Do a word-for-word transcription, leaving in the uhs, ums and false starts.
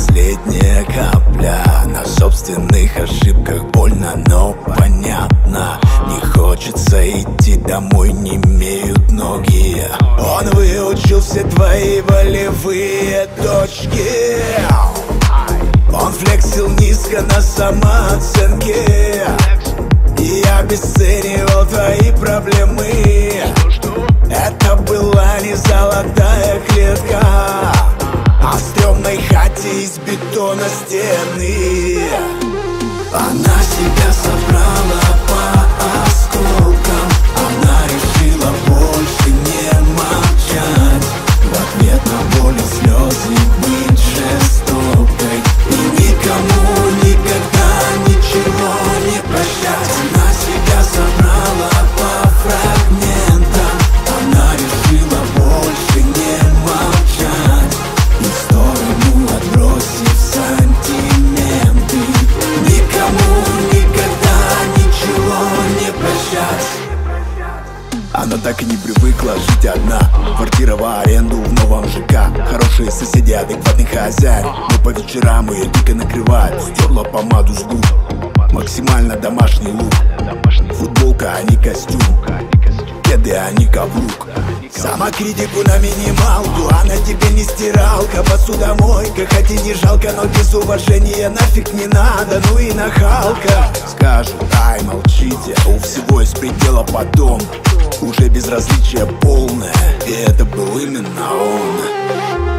последняя капля. На собственных ошибках больно, но понятно. Не хочется идти домой, не имеют ноги. Он выучил все твои волевые точки. Он флексил низко на самооценке и обесценивал твои проблемы. Это была не золотая клетка, а в стрёмной хате из бетона стены. Она себя собрала по осколкам. Она решила больше не молчать. В ответ на боль и слезы быть жестокой и никому никогда ничего не прощать. Она себя собрала по фрагментам. Она решила больше не молчать и в сторону отбросив сантименты. Никому никогда ничего не прощать. Она так и не привыкла жить одна. Квартира в аренду в новом ЖК. Хорошие соседи, адекватный хозяин. Но по вечерам ее дико накрывает. Стерла помаду с губ. Максимально домашний лук. Футболка, а не костюм. Кеды, а не каблук. Самокритику на минималку. Она тебе не стиралка, посудомойка. Хоть и не жалко, но без уважения нафиг не надо. Ну и нахалка. Скажут, ай, молчите, у всего есть предела потом. Уже безразличие полное, и это был именно он.